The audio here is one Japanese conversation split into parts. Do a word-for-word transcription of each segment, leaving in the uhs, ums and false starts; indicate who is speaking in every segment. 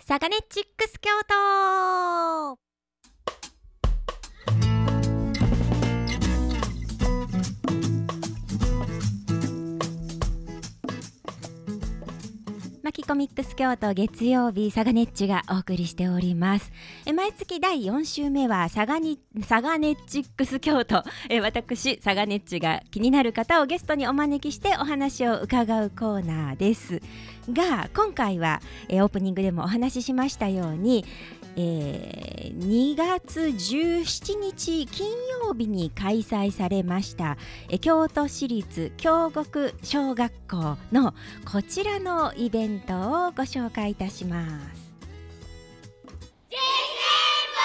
Speaker 1: サガネチックス京都。マキコミックス京都月曜日サガネッチがお送りしております。え毎月だいよん週目はサガニサガネッチックス京都、え私サガネッチが気になる方をゲストにお招きしてお話を伺うコーナーですが、今回はえオープニングでもお話ししましたように、えー、にがつじゅうしちにち金曜日に開催されましたえ京都市立京極小学校のこちらのイベントをご紹介いたします。
Speaker 2: 地震防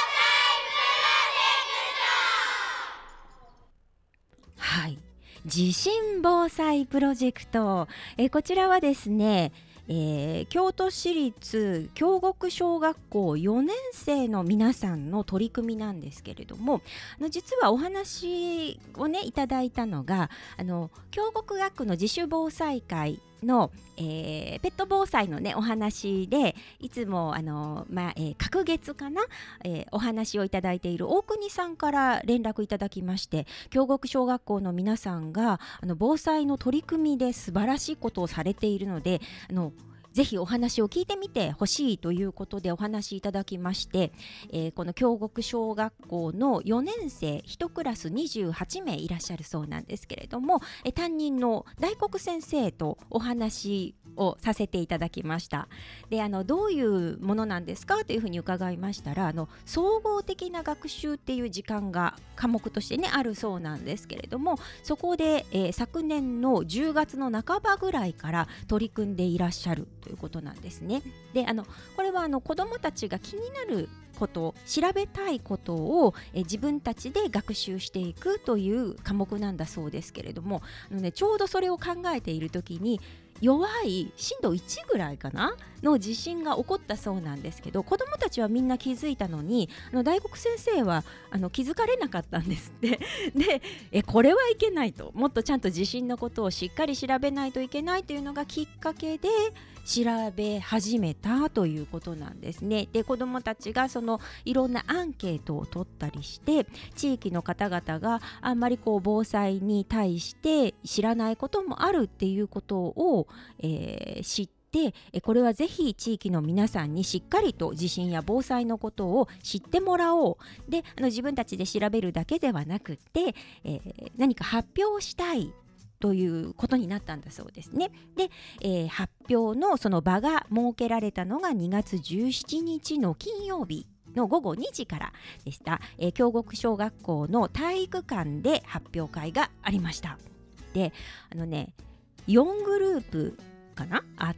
Speaker 2: 災プロジェクト。
Speaker 1: はい、地震防災プロジェクト、えこちらはですね、えー、京都市立京極小学校よねん生の皆さんの取り組みなんですけれども、あの実はお話をねいただいたのがあの京極学区の自主防災会の、えー、ペット防災のねお話でいつもあの、まあえー、隔月かな、えー、お話をいただいている大国さんから連絡いただきまして、京極小学校の皆さんがあの防災の取り組みで素晴らしいことをされているので、あのぜひお話を聞いてみてほしいということでお話いただきまして、えー、この京極小学校のよねん生いちクラスにじゅうはちめいいらっしゃるそうなんですけれども、え担任の大黒先生とお話をさせていただきました。であのどういうものなんですかというふうに伺いましたら、あの総合的な学習っていう時間が科目としてねあるそうなんですけれども、そこで、えー、昨年のじゅうがつの半ばぐらいから取り組んでいらっしゃるということなんですね。であのこれはあの子どもたちが気になること調べたいことをえ自分たちで学習していくという科目なんだそうですけれども、あの、ね、ちょうどそれを考えている時に弱い震度いちぐらいかなの地震が起こったそうなんですけど、子どもたちはみんな気づいたのにあの大黒先生はあの気づかれなかったんですってでえこれはいけないと、もっとちゃんと地震のことをしっかり調べないといけないというのがきっかけで調べ始めたということなんですね。で子どもたちがそのいろんなアンケートを取ったりして、地域の方々があんまりこう防災に対して知らないこともあるっていうことを、えー、知ってでこれはぜひ地域の皆さんにしっかりと地震や防災のことを知ってもらおう。であの自分たちで調べるだけではなくて、えー、何か発表したいということになったんだそうですね。で、えー、発表のその場が設けられたのがにがつじゅうしちにちの金曜日のごごにじからでした。えー、京極小学校の体育館で発表会がありました。であのねよんグループかなあって、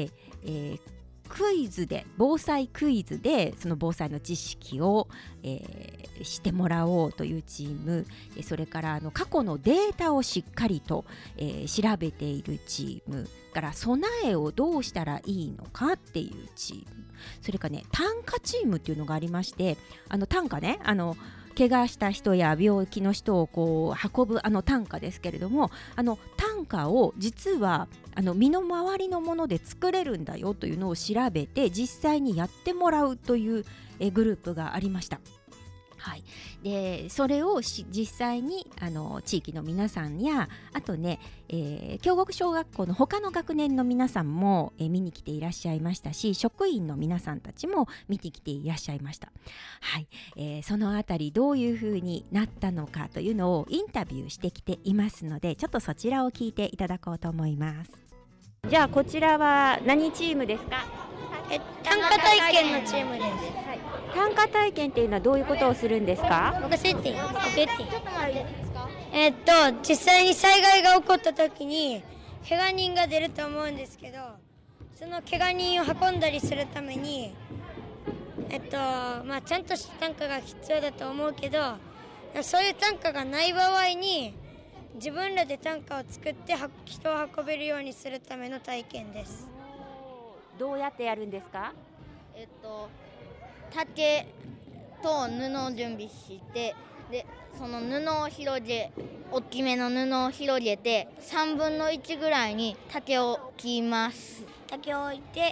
Speaker 1: えー、クイズで防災クイズでその防災の知識を、えー、してもらおうというチーム、それからあの過去のデータをしっかりと、えー、調べているチームから備えをどうしたらいいのかっていうチーム、それからね担架チームっていうのがありまして、あの担架ねあの怪我した人や病気の人をこう運ぶあの担架ですけれども、あの担架を実はあの身の回りのもので作れるんだよというのを調べて実際にやってもらうというえグループがありました。はい、でそれをし実際にあの地域の皆さんやあとね、えー、京極小学校の他の学年の皆さんも、えー、見に来ていらっしゃいましたし、職員の皆さんたちも見に来ていらっしゃいました。はい、えー、そのあたりどういう風になったのかというのをインタビューしてきていますので、ちょっとそちらを聞いていただこうと思います。じゃあこちらは何チームですか？
Speaker 3: え短歌体験のチームです。
Speaker 1: はい、短歌体験っていうのはどういうことをするんですか？
Speaker 3: 僕セッティング僕エッティえー、っと実際に災害が起こった時に怪我人が出ると思うんですけど、その怪我人を運んだりするためにえっとまあちゃんとした担架が必要だと思うけど、そういう担架がない場合に自分らで担架を作って人を運べるようにするための体験です。
Speaker 1: どうやってやるんですか？
Speaker 4: えっと竹と布を準備して、でその布を広げ大きめの布を広げてさんぶんのいちぐらいに竹を切ります。
Speaker 3: 竹を置いて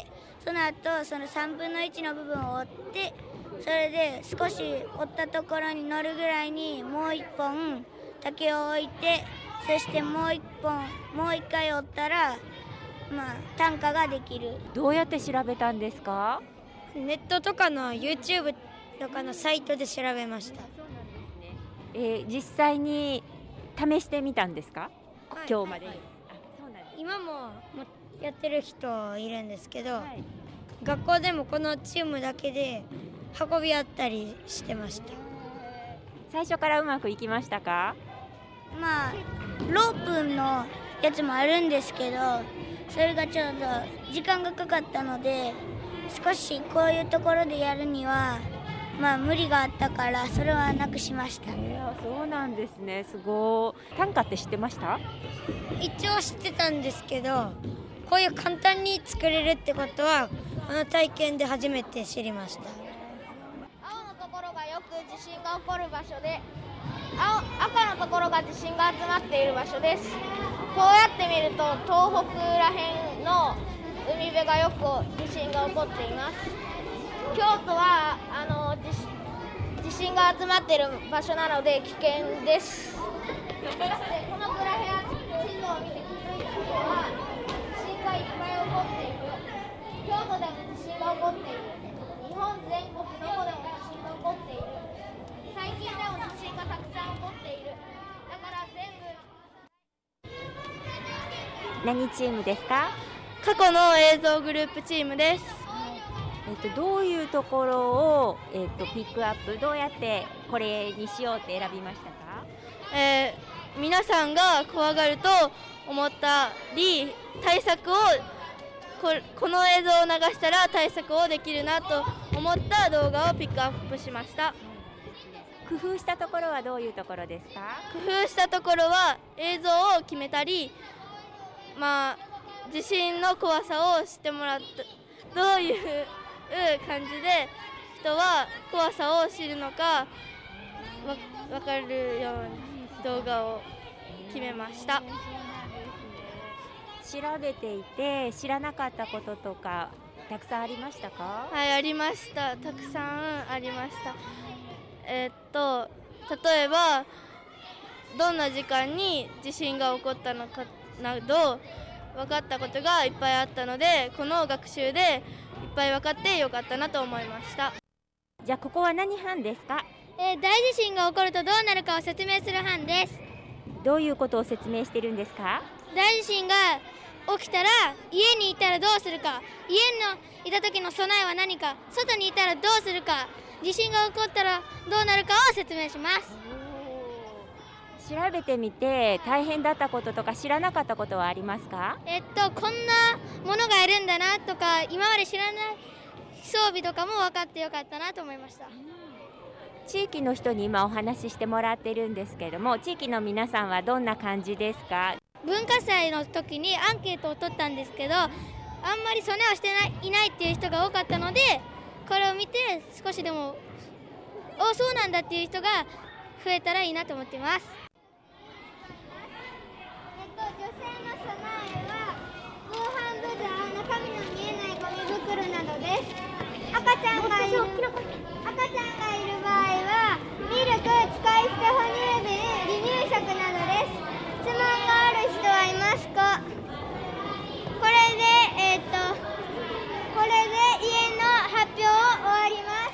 Speaker 3: その後そのさんぶんのいちの部分を折って、それで少し折ったところに乗るぐらいにもういっぽん竹を置いて、そしてもういっぽんもういっかい折ったら、まあ、短歌ができる。
Speaker 1: どうやって調べたんですか？
Speaker 3: ネットとかの YouTube とかのサイトで調べました。
Speaker 1: えー、実際に試してみたんですか？
Speaker 3: はい、
Speaker 1: 今日までに。
Speaker 3: はい、
Speaker 1: あ、そうなんです。
Speaker 3: 今もやってる人いるんですけど、
Speaker 1: はい、
Speaker 3: 学校でもこのチームだけで運び合ったりしてました。
Speaker 1: 最初からうまくいきましたか？
Speaker 3: まあロープのやつもあるんですけど、それがちょうど時間がかかったので、少しこういうところでやるにはまあ無理があったから、それはなくしました。
Speaker 1: いや、そうなんですね。すごい。短歌って知ってました？
Speaker 3: 一応知ってたんですけど、こういう簡単に作れるってことはこの体験で初めて知りました。
Speaker 4: 青のところがよく地震が起こる場所で、青赤のところが地震が集まっている場所です。こうやって見ると東北らへんの海辺がよく地震が起こっています。京都はあの 地, 地震が集まっている場所なので危険です。そしてこのグラフや地図を見て気づいた人は、地震がいっぱい起こっている。京都でも地震が起こっている。日本全国どこでも地震が起こっている。最近でも地震がたくさん起こっている。だから全部。
Speaker 1: 何チームですか？
Speaker 5: 過去の映像グループチームです。
Speaker 1: えっと、どういうところを、えっと、ピックアップ、どうやってこれにしようって選びましたか？
Speaker 5: えー、皆さんが怖がると思ったり、対策を こ, この映像を流したら対策をできるなと思った動画をピックアップしました。
Speaker 1: 工夫したところはどういうところですか？
Speaker 5: 工夫したところは映像を決めたり、まあ、地震の怖さを知ってもらった、どういう感じで人は怖さを知るのか分かるように動画を決めました。
Speaker 1: 調べていて知らなかったこととかたくさんありましたか？
Speaker 5: はい、ありました。たくさんありました。えー、っと例えばどんな時間に地震が起こったのかなど分かったことがいっぱいあったので、この学習でいっぱい分かってよかったなと思いました。
Speaker 1: じゃあここは何班ですか？
Speaker 3: えー、大地震が起こるとどうなるかを説明する班です。
Speaker 1: どういうことを説明してるんですか？
Speaker 3: 大地震が起きたら家にいたらどうするか、家のいた時の備えは何か、外にいたらどうするか、地震が起こったらどうなるかを説明します。
Speaker 1: 調べてみて大変だったこととか知らなかったことはありますか？
Speaker 3: えっとこんなものがいるんだなとか、今まで知らない装備とかも分かってよかったなと思いました。
Speaker 1: 地域の人に今お話ししてもらってるんですけれども、地域の皆さんはどんな感じですか？
Speaker 3: 文化祭の時にアンケートを取ったんですけど、あんまり備えをしてない、いないっていう人が多かったので、これを見て少しでもおそうなんだっていう人が増えたらいいなと思っています。
Speaker 6: 女性の備えは防犯ブザー、中身の見えないゴミ袋などです。赤ちゃんがいる赤ちゃんがいる場合はミルク、使い捨て哺乳瓶、離乳食などです。質問がある人はいますか？これでえー、っとこれで家の発表を終わります。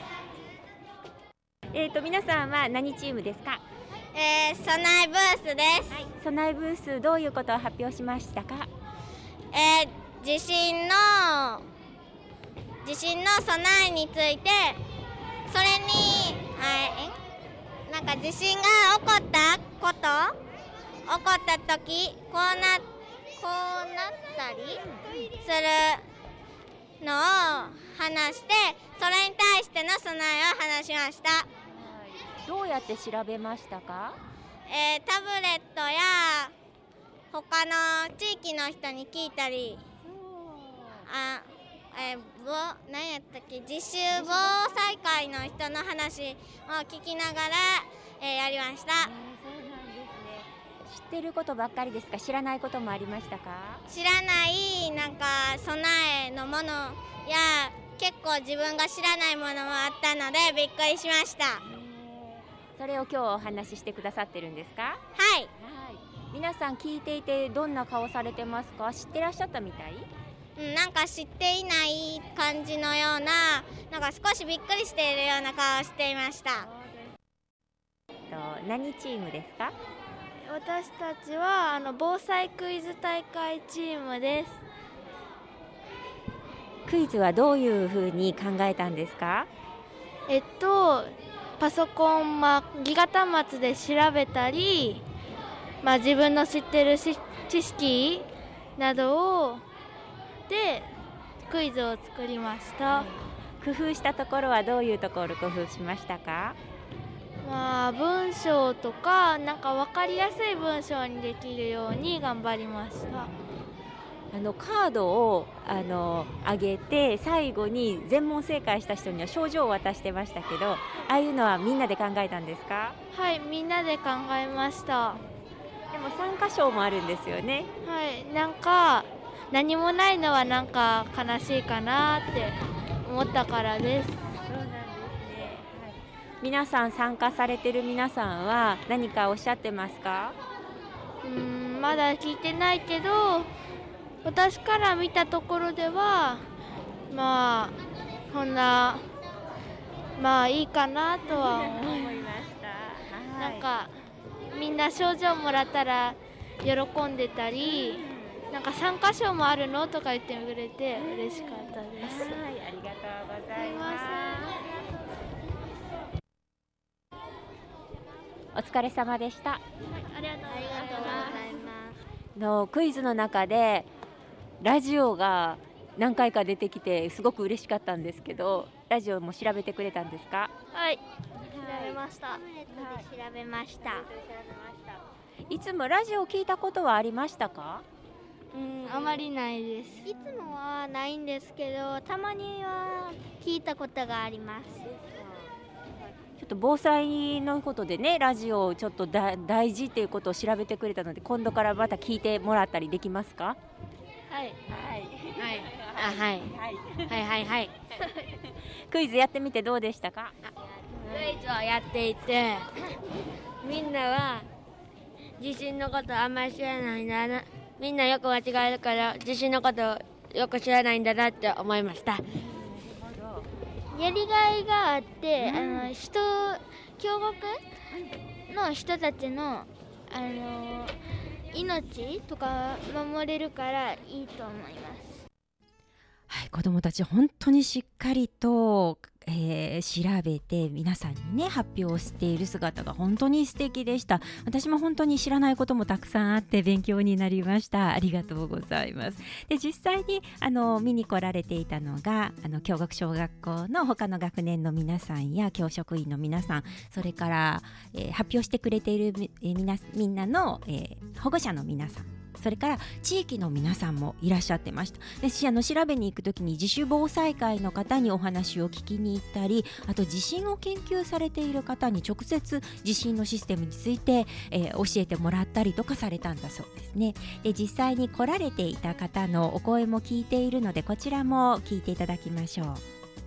Speaker 1: えーと皆さんは何チームですか？
Speaker 4: えー、備えブースです。
Speaker 1: はい、備えブースどういうことを発表しましたか？
Speaker 4: えー、地震の地震の備えについて、それに、はい、なんか地震が起こったこと起こった時こうなこうなったりするのを話して、それに対しての備えを話しました。
Speaker 1: どうやって調べましたか？
Speaker 4: えー、タブレットや他の地域の人に聞いたり、あ、えー、ぼ何やったっけ、自習防災会の人の話を聞きながら、えー、やりました。
Speaker 1: そうなんですね。 知ってることばっかりですか？知らないこともありましたか？
Speaker 6: 知らないなんか備えのものや結構自分が知らないものもあったのでびっくりしました。
Speaker 1: それを今日お話ししてくださってるんですか？
Speaker 6: はい、
Speaker 1: はい、皆さん聞いていてどんな顔されてますか？知ってらっしゃったみたい？
Speaker 6: うん、なんか知っていない感じのような、なんか少しびっくりしているような顔をしていました。
Speaker 1: と何チームですか？
Speaker 5: 私たちはあの防災クイズ大会チームです。
Speaker 1: クイズはどういうふうに考えたんですか？
Speaker 5: えっとパソコン、まあ、ギガ端末で調べたり、まあ、自分の知ってるし知識などをでクイズを作りました。
Speaker 1: 工夫したところはどういうところ工夫しましたか？
Speaker 5: まあ、文章とかなんか分かりやすい文章にできるように頑張りました。
Speaker 1: あのカードをあの上げて最後に全問正解した人には賞状を渡してましたけど、ああいうのはみんなで考えたんですか？
Speaker 5: はい、みんなで考えました。
Speaker 1: でも参加賞もあるんですよね。
Speaker 5: はい、なんか何もないのはなんか悲しいかなって思ったからです。
Speaker 1: そうなんですね。はい、皆さん参加されてる皆さんは何かおっしゃってますか？
Speaker 5: うーん、まだ聞いてないけど、私から見たところではまあこんなまあいいかなとは思いました。なんかみんな賞状もらったら喜んでたり、なんか参加賞もあるのとか言ってくれて嬉しかったです。
Speaker 1: はい、ありがとうございます。お疲れ様でした。
Speaker 5: ありがとうございます。
Speaker 1: のクイズの中でラジオが何回か出てきてすごく嬉しかったんですけど、ラジオも調べてくれたんですか？
Speaker 5: はい、調べました。
Speaker 6: タブレットで調べました。
Speaker 1: いつもラジオ聞いたことはありましたか？
Speaker 5: うん、あまりないです。
Speaker 6: いつもはないんですけど、たまには聞いたことがあります。
Speaker 1: ちょっと防災のことでね、ラジオをちょっとだ大事っていうことを調べてくれたので、今度からまた聞いてもらったりできますか？
Speaker 5: はい
Speaker 1: はい
Speaker 5: はいあはいはいはいはい
Speaker 1: クイズやってみてどうでしたか？
Speaker 3: クイズをやっていて、みんなは地震のことあんまり知らないんだな、みんなよく間違えるから地震のことよく知らないんだなって思いました。やりがいがあって、うん、あの人京極の人たちのあの命とか守れるからいいと思います。
Speaker 1: はい、子どもたち本当にしっかりと、えー、調べて皆さんにね発表している姿が本当に素敵でした。私も本当に知らないこともたくさんあって勉強になりました。ありがとうございます。で、実際にあの見に来られていたのがあの京極小学校の他の学年の皆さんや教職員の皆さん、それから、えー、発表してくれている、えー、みなみんなの、えー、保護者の皆さん、それから地域の皆さんもいらっしゃってました。で、あの調べに行くときに自主防災会の方にお話を聞きに行ったり、あと地震を研究されている方に直接地震のシステムについて、えー、教えてもらったりとかされたんだそうですね。で、実際に来られていた方のお声も聞いているので、こちらも聞いていただきましょう。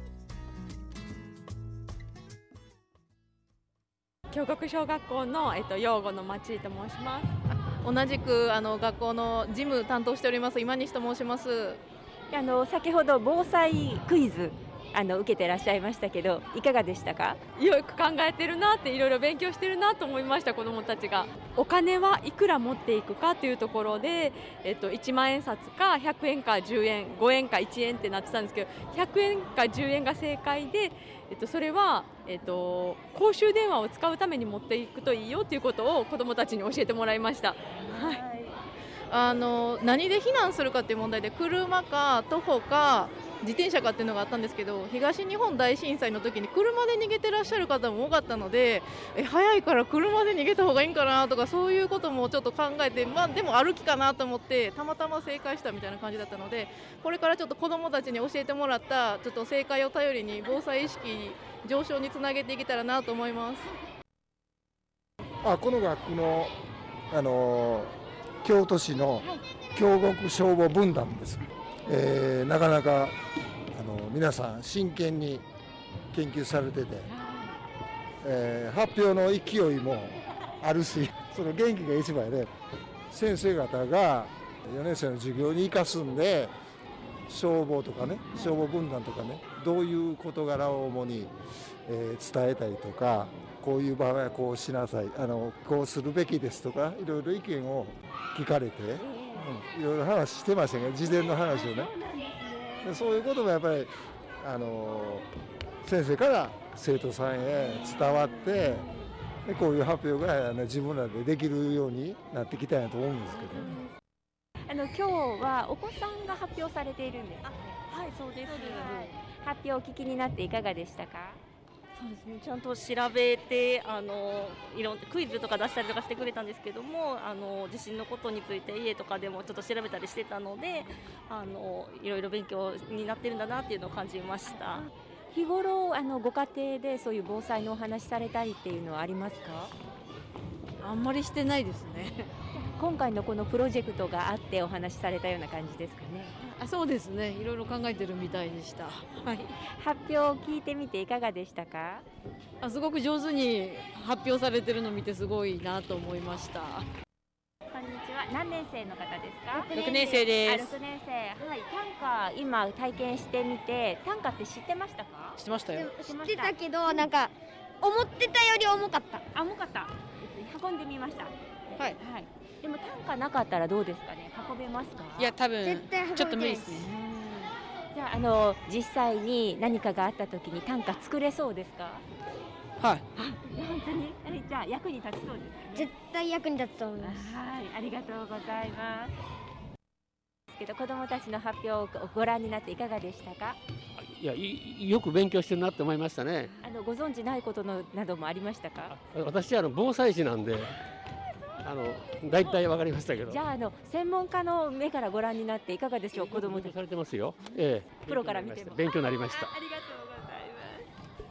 Speaker 7: 京極小学校の、えっと、養護の町井と申します。同じくあの学校の事務担当しております今西と申します。
Speaker 1: あの先ほど防災クイズあの受けてらっしゃいましたけど、いかがでしたか？
Speaker 7: よく考えてるなって、いろいろ勉強してるなと思いました。子どもたちがお金はいくら持っていくかというところで、えっと、いちまん円札かひゃくえんかじゅうえん、ごえんかいちえんってなってたんですけど、ひゃくえんかじゅうえんが正解で、えっと、それは、えっと、公衆電話を使うために持っていくといいよということを子どもたちに教えてもらいました。はい、あの何で避難するかっていう問題で、車か徒歩か自転車かっていうのがあったんですけど、東日本大震災の時に車で逃げてらっしゃる方も多かったので、え早いから車で逃げた方がいいんかなとか、そういうこともちょっと考えて、まあ、でも歩きかなと思ってたまたま正解したみたいな感じだったので、これからちょっと子どもたちに教えてもらったちょっと正解を頼りに防災意識上昇につなげていけたらなと思います。
Speaker 8: あこの学区のあの京都市の京極消防分団です、えー、なかなかあの皆さん真剣に研究されてて、えー、発表の勢いもあるし、その元気が一番で、先生方がよねん生の授業に生かすんで、消防とかね、消防分団とかね、どういう事柄を主に、えー、伝えたりとか、こういう場合はこうしなさい、あのこうするべきですとか、いろいろ意見を聞かれて、うん、いろいろ話してましたけど、事前の話をね。でそういうこともやっぱりあの先生から生徒さんへ伝わって、でこういう発表が、ね、自分らでできるようになってきたんやと思うんですけど、
Speaker 1: あの今日はお子さんが発表されているんです、ね、
Speaker 9: はい、そうです。
Speaker 1: 発表をお聞きになっていかがでしたか？
Speaker 9: そうですね、ちゃんと調べて、あのいろんクイズとか出したりとかしてくれたんですけども、あの地震のことについて家とかでもちょっと調べたりしてたので、あのいろいろ勉強になってるんだなっていうのを感じました。
Speaker 1: 日頃あのご家庭でそういう防災のお話されたりっていうのはありますか？
Speaker 10: あんまりしてないですね。
Speaker 1: 今回のこのプロジェクトがあってお話しされたような感じですかね。
Speaker 10: あ、そうですね、いろいろ考えてるみたいでした。はい、
Speaker 1: 発表を聞いてみていかがでしたか？
Speaker 10: あ、すごく上手に発表されてるのを見てすごいなと思いました。
Speaker 1: こんにちは。何年生の方ですか？
Speaker 10: ろくねん生です。
Speaker 1: ろくねん生。はい。短歌今体験してみて、短歌って知ってましたか？
Speaker 10: 知ってましたよ。
Speaker 4: 知ってたけど、なんか思ってたより重かった。
Speaker 1: あ、重かった。運んでみました。
Speaker 10: はい。
Speaker 1: はい。でも短歌なかったらどうですかね？運べますか？
Speaker 10: いや、多分ちょっと無理ですね。
Speaker 1: じゃあ、あの実際に何かがあった時に短歌作れそうですか？
Speaker 10: はい。
Speaker 1: 本当に？じゃあ役に立ちそうですかね？
Speaker 3: 絶対役に立つと思います。
Speaker 1: はい、ありがとうございます。けど子どもたちの発表をご覧になっていかがでしたか？
Speaker 11: いや、いよく勉強してるなって思いましたね。
Speaker 1: あのご存知ないことのなどもありましたか？
Speaker 11: 私はあの防災士なんで、あの大体わかりましたけど。
Speaker 1: じゃあ、あの専門家の目からご覧になっていかがでしょう？子どもたち
Speaker 11: されてますよ。ええ、
Speaker 1: プロから見ても
Speaker 11: 勉強になりました。
Speaker 1: ありがとうございます。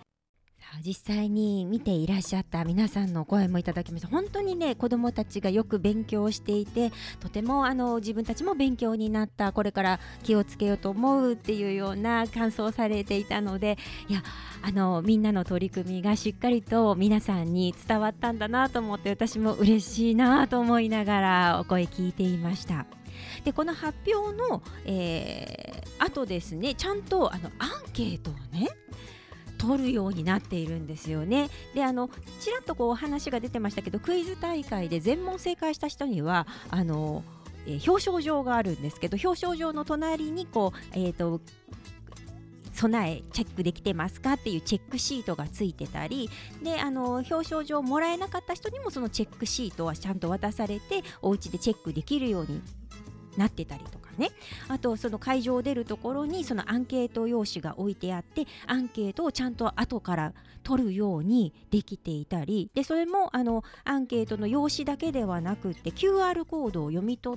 Speaker 1: 実際に見ていらっしゃった皆さんの声もいただきました。本当にね、子どもたちがよく勉強していて、とてもあの自分たちも勉強になった、これから気をつけようと思うっていうような感想をされていたので、いや、あのみんなの取り組みがしっかりと皆さんに伝わったんだなと思って、私も嬉しいなと思いながらお声聞いていました。でこの発表の、えー、あとですね、ちゃんとあのアンケートをね取るようになっているんですよね。であのちらっとこうお話が出てましたけど、クイズ大会で全問正解した人にはあの、えー、表彰状があるんですけど、表彰状の隣にこう、えーと備えチェックできてますかっていうチェックシートがついてたりで、あの表彰状をもらえなかった人にもそのチェックシートはちゃんと渡されて、お家でチェックできるようになってたりとかね。あとその会場を出るところにそのアンケート用紙が置いてあって、アンケートをちゃんと後から取るようにできていたりで、それもあのアンケートの用紙だけではなくって キューアール コードを読み取って、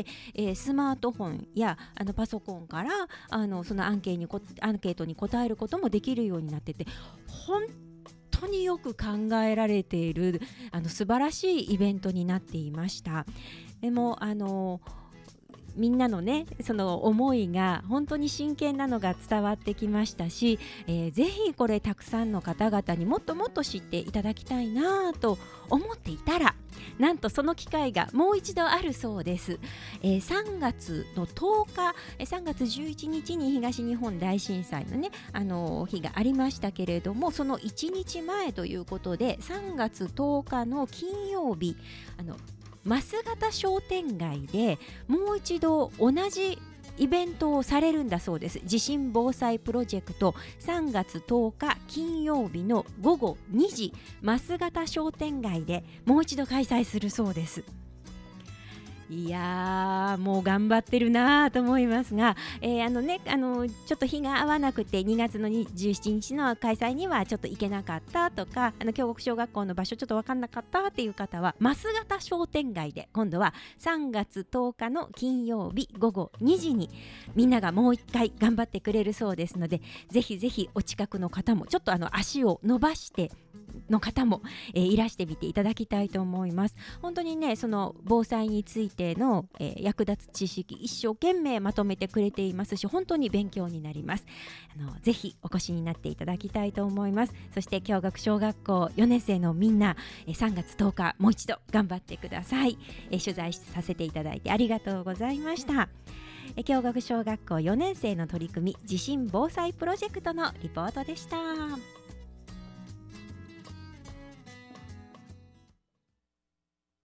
Speaker 1: えー、スマートフォンやあのパソコンからあのそのアンケートにこアンケートに答えることもできるようになってて、本当によく考えられているあの素晴らしいイベントになっていました。でもあのみんなのねその思いが本当に真剣なのが伝わってきましたし、えー、ぜひこれたくさんの方々にもっともっと知っていただきたいなと思っていたら、なんとその機会がもう一度あるそうです。えー、さんがつのとおか、さんがつじゅういちにちに東日本大震災のね、あのー、日がありましたけれども、そのいちにちまえということでさんがつとおかの金曜日、あの増形商店街でもう一度同じイベントをされるんだそうです。地震防災プロジェクトさんがつとおか金曜日のごごにじ、増形商店街でもう一度開催するそうです。いやーもう頑張ってるなと思いますが、えー、あのねあのちょっと日が合わなくてにがつのじゅうしちにちの開催にはちょっと行けなかったとか、あの京極小学校の場所ちょっと分かんなかったっていう方は増形商店街で今度はさんがつとおかの金曜日ごごにじにみんながもう一回頑張ってくれるそうですので、ぜひぜひお近くの方もちょっとあの足を伸ばしての方も、えー、いらしてみていただきたいと思います。本当にねその防災についての、えー、役立つ知識一生懸命まとめてくれていますし、本当に勉強になります。あのぜひお越しになっていただきたいと思います。そして共学小学校よねん生のみんな、えー、さんがつとおかもう一度頑張ってください。えー、取材させていただいてありがとうございました。えー、共学小学校よねん生の取り組み地震防災プロジェクトのリポートでした。